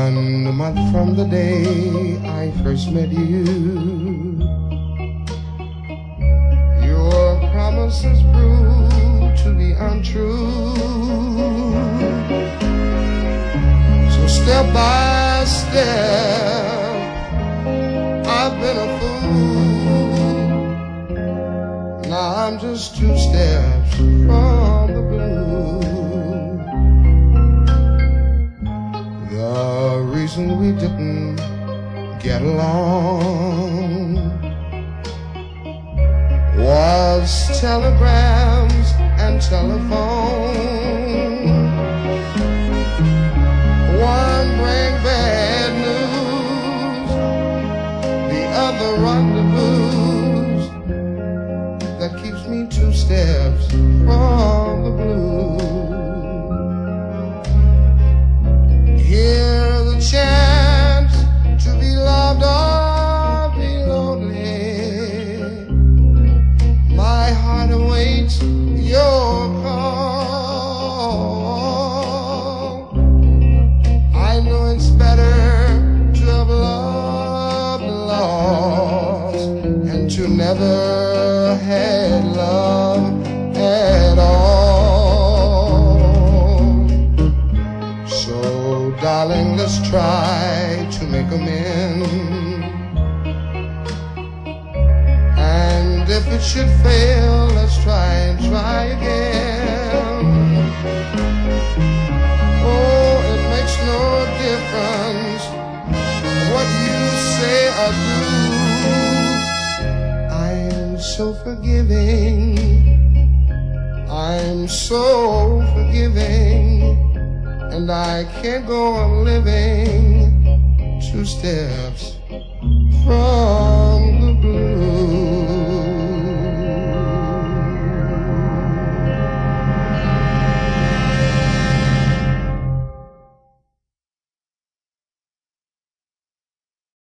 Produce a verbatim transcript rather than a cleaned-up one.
One month from the day I first met you, your promises proved to be untrue. So step by step, I've been a fool. Now I'm just two steps from the blue. The reason we didn't get along was telegrams and telephone. One bring bad news, the other rendezvous that keeps me two steps from the blue. Here's a chance to be loved or be lonely. My heart awaits your call. I know it's better to have loved lost and to never had love at all. So darling, let's try to make amends, and if it should fail, let's try and try again. Oh, it makes no difference what you say or do. I'm so forgiving, I'm so forgiving, and I can't go on living two steps from